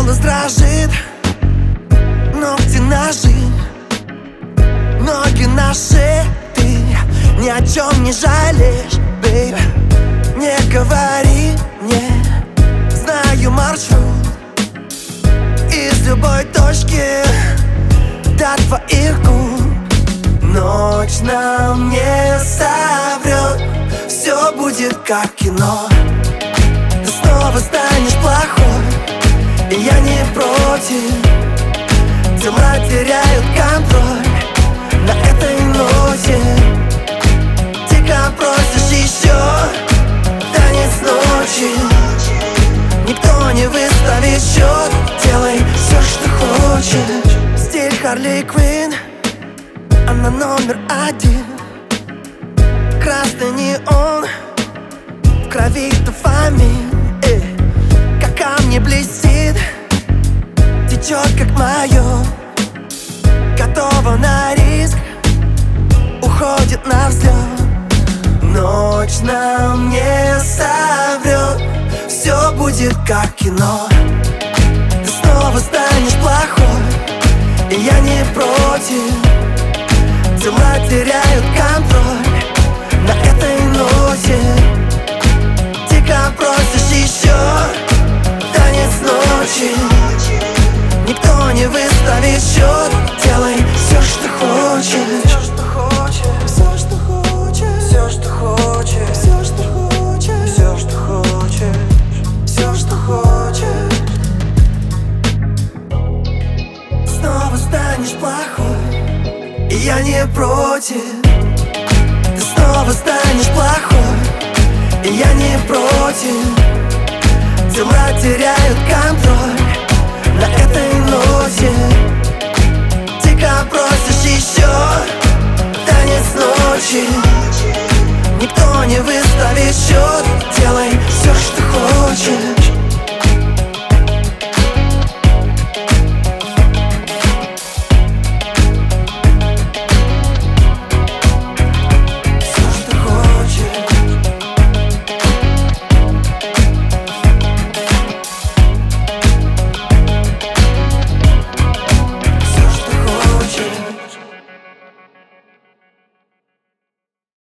голос дрожит, ногти ножи, ноги на шее. Ты ни о чем не жалеешь, бейби. Не говори мне, знаю маршрут из любой точки до твоих губ. Ночь нам не соврет, все будет как кино. Ты снова станешь плохой, и я не против. Дела теряют контроль на этой ноте. Дико просишь еще танец ночи. Никто не выставит счет, делай все, что хочешь. Стиль Харли Квинн, она номер один. Красный неон, в крови дофамин. Как камни блестит, течет как мое. Готова на риск, уходит на взлет. Ночь нам не соврет, все будет как кино. Ты снова станешь плохой, и я не против. Дела теряют контроль на этой ноте. Дико просишь еще танец ночи. Никто не выставит счет, делай все, что хочешь. Все, что хочешь, все, что хочешь, все, что хочешь, все, что хочешь, все, что хочешь, все, что хочешь. Снова станешь плохой, и я не против. Ты снова станешь плохой, и я не против. Дела теряют контроль